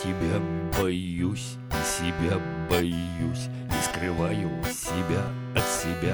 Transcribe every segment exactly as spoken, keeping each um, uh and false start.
тебя боюсь, и себя боюсь, и скрываю себя от себя.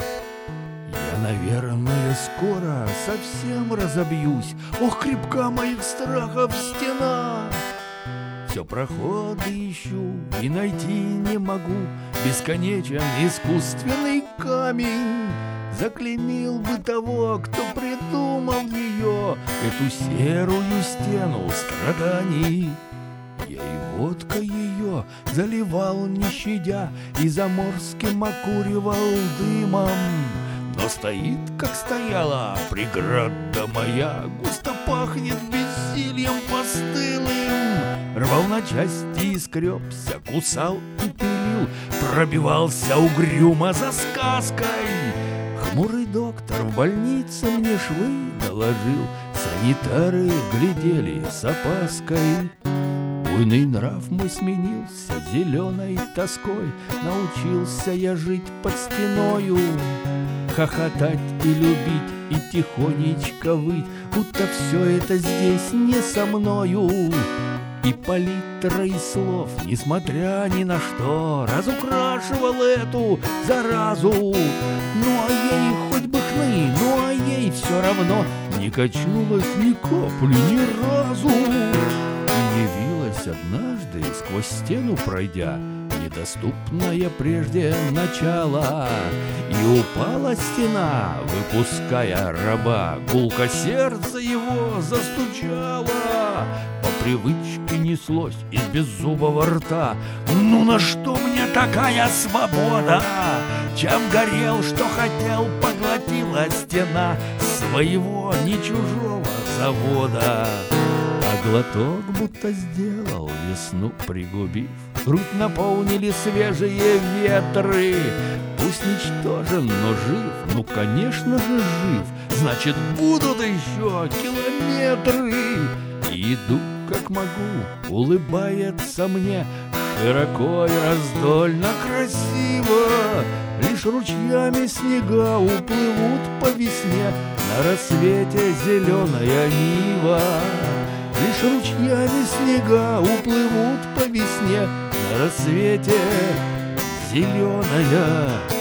Я, наверное, скоро совсем разобьюсь. Ох, крепка моих страхов стена. Все проходы ищу и найти не могу. Бесконечен искусственный камень. Заклеймил бы того, кто придумал ее, эту серую стену страданий. Я и водкой ее заливал, не щадя, и заморским окуривал дымом. Но стоит, как стояла, преграда моя, густо пахнет бессильем постылым. Рвал на части и скребся, кусал и пилил, пробивался угрюмо за сказкой. Хмурый доктор в больнице мне швы доложил, санитары глядели с опаской. Буйный нрав мой сменился зеленой тоской, научился я жить под стеною, хохотать и любить, и тихонечко выть, будто все это здесь не со мною. И палитра из слов, несмотря ни на что, разукрашивал эту заразу. Ну а ей хоть бы хны, ну а ей все равно не качнулась ни капли ни разу. И явилась однажды, сквозь стену пройдя, недоступное прежде начало. И упала стена, выпуская раба, гулко сердце его застучало. По привычке неслось из беззубого рта: ну на что мне такая свобода? Чем горел, что хотел, поглотила стена своего, не чужого завода. А глоток будто сделал, весну пригубив, грудь наполнили свежие ветры. Пусть ничтожен, но жив, ну конечно же жив, значит будут еще километры. И иду как могу, улыбается мне широко и раздольно красиво. Лишь ручьями снега уплывут по весне, на рассвете зеленая нива. Лишь ручьями снега уплывут по весне, на рассвете зеленая